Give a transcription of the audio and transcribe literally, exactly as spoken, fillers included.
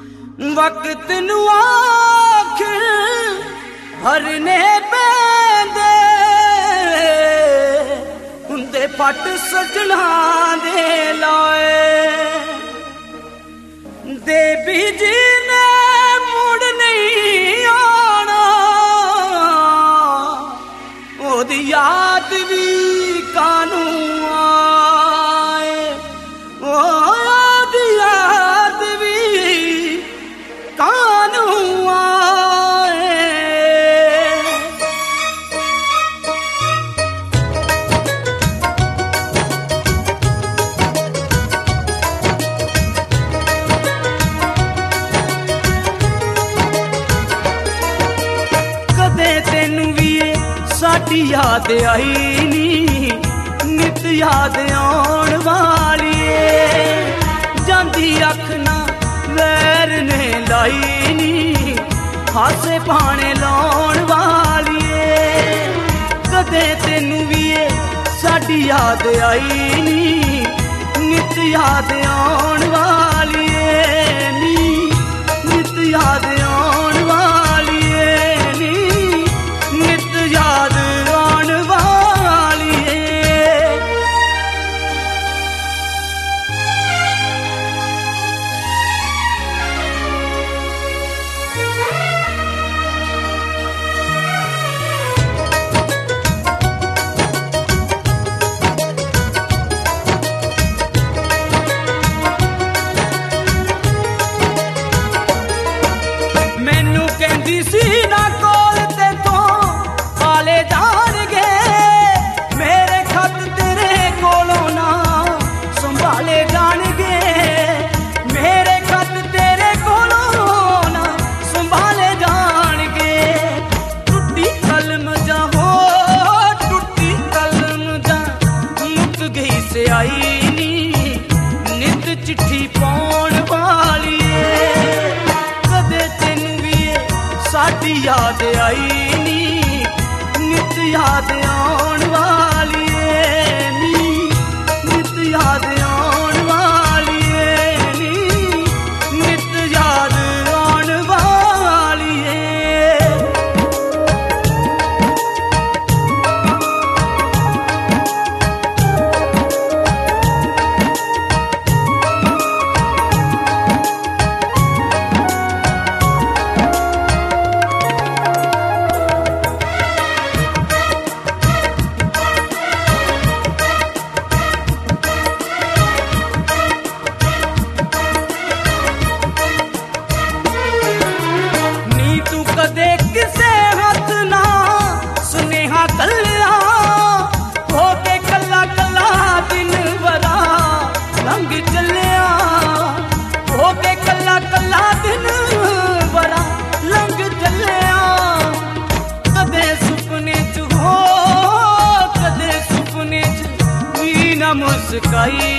वक्त नू आखिर भरने पैंदे हुंदे पट सजना दे लाए दे बीजी ने मुड़ नहीं आना ओदी याद भी कानू आए ओदी याद भी कानू आए। कदे तेनू भी साडी याद आई नी नित याद आउण वाली जांदी अख ना वैर ने लाई नी हासे पाने लाउण वाली कदे तेनू भी साडी याद आई नी नित याद आउण वाली नी नित याद आउण वाली नी नित याद आउण वाली मैनू कहंदी सी ना कोल ते तो पाले जाणगे मेरे खत तेरे कोलों ना संभाले जाणगे मेरे खत तेरे कोलों ना संभाले जाणगे टुटी कलम जा हो टुटी कलम जा मुक गई से आई नी नित चिट्ठी पाउण वाली कदे तेनू भी साडी याद आई नी नित याद आउण वाली नी नित याद आउण वाली नी नित याद आउण वाली नी तू कदे किसे हथ ना सुनेहा कल्ला हो के कल्ला कल्ला दिन बरा लंघ चलिया हो के कल्ला कल्ला दिन बरा लंघ चलिया कदे सुपने च हो कदे सुपने च भी ना मुस्काई